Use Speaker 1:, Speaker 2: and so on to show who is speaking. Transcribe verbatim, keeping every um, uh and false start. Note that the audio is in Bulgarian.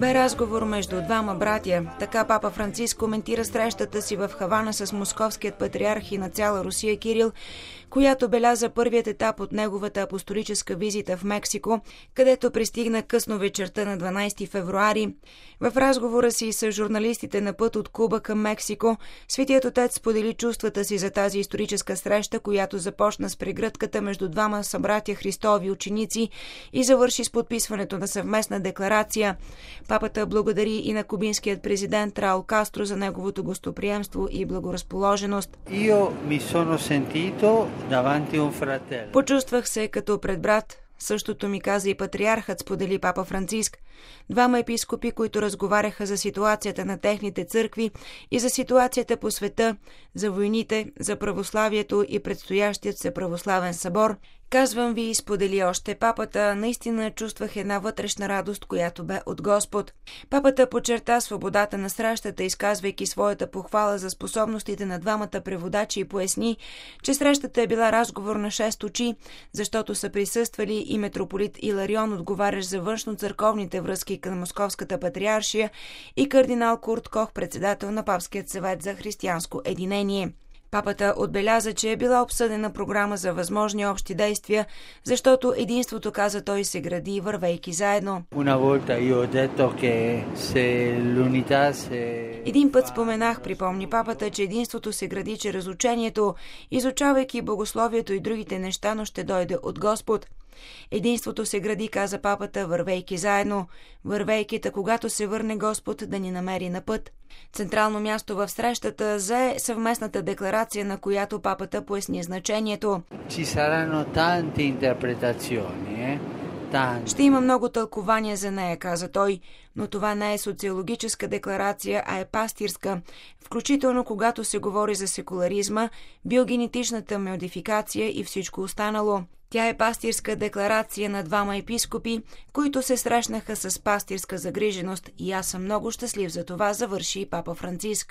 Speaker 1: Бе разговор между двама братя. Така папа Франциск коментира срещата си в Хавана с московският патриарх и на цяла Русия Кирил, която беляза първият етап от неговата апостолическа визита в Мексико, където пристигна късно вечерта на дванадесети февруари. В разговора си с журналистите на път от Куба към Мексико, Светият отец сподели чувствата си за тази историческа среща, която започна с прегръдката между двама събратя Христови ученици и завърши с подписването на съвместна декларация. Папата благодари и на кубинският президент Раул Кастро за неговото гостоприемство и благоразположеност. Почувствах се като пред брат. Същото ми каза и патриархът, сподели папа Франциск. Двама епископи, които разговаряха за ситуацията на техните църкви и за ситуацията по света, за войните, за православието и предстоящият се православен събор. Казвам ви, сподели още папата, наистина чувствах една вътрешна радост, която бе от Господ. Папата подчерта свободата на срещата, изказвайки своята похвала за способностите на двамата преводачи и поясни, че срещата е била разговор на шест очи, защото са присъствали и митрополит Иларион, отговарящ за външно-църковните връзки към Московската патриаршия, и кардинал Курт Кох, председател на Папският съвет за християнско единение. Папата отбеляза, че е била обсъдена програма за възможни общи действия, защото единството, каза той, се гради, вървейки заедно. Един път споменах, припомни папата, че единството се гради чрез учението, изучавайки богословието и другите неща, но ще дойде от Господ. Единството се гради, каза папата, вървейки заедно, вървейки, та когато се върне Господ да ни намери на път. Централно място в срещата зае съвместната декларация, на която папата поясни значението. Ще има много тълкования за нея, каза той, но това не е социологическа декларация, а е пастирска, включително когато се говори за секуларизма, биогенетичната модификация и всичко останало. Тя е пастирска декларация на двама епископи, които се срещнаха с пастирска загриженост, и аз съм много щастлив за това, завърши папа Франциск.